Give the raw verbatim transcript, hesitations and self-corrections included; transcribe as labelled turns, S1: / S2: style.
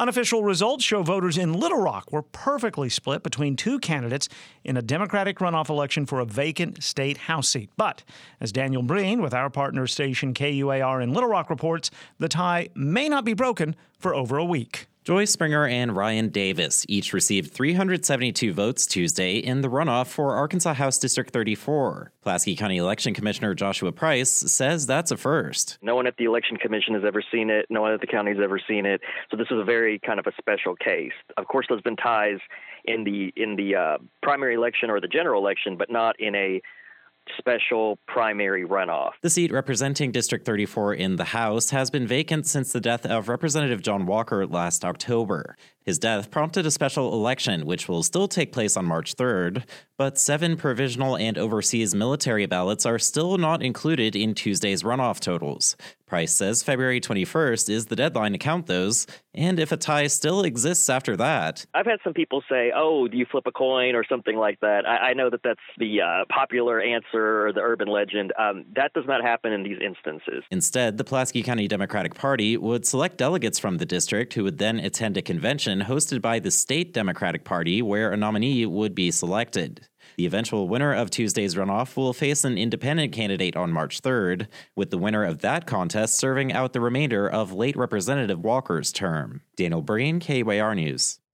S1: Unofficial results show voters in Little Rock were perfectly split between two candidates in a Democratic runoff election for a vacant state House seat. But as Daniel Breen with our partner station K U A R in Little Rock reports, the tie may not be broken for over a week.
S2: Joyce Springer and Ryan Davis each received three hundred seventy-two votes Tuesday in the runoff for Arkansas House District thirty-four. Pulaski County Election Commissioner Joshua Price says that's a first.
S3: No one at the Election Commission has ever seen it. No one at the county has ever seen it. So this is a very kind of a special case. Of course, there's been ties in the in the uh, primary election or the general election, but not in a special primary runoff.
S2: The seat representing District thirty-four in the House has been vacant since the death of Representative John Walker last October. His death prompted a special election, which will still take place on March third, but seven provisional and overseas military ballots are still not included in Tuesday's runoff totals. Price says February twenty-first is the deadline to count those, and if a tie still exists after that.
S3: I've had some people say, oh, do you flip a coin or something like that? I, I know that that's the uh, popular answer or the urban legend. Um, that does not happen in these instances.
S2: Instead, the Pulaski County Democratic Party would select delegates from the district who would then attend a convention hosted by the state Democratic Party where a nominee would be selected. The eventual winner of Tuesday's runoff will face an independent candidate on March third, with the winner of that contest serving out the remainder of late Representative Walker's term. Daniel Breen, K U A R News.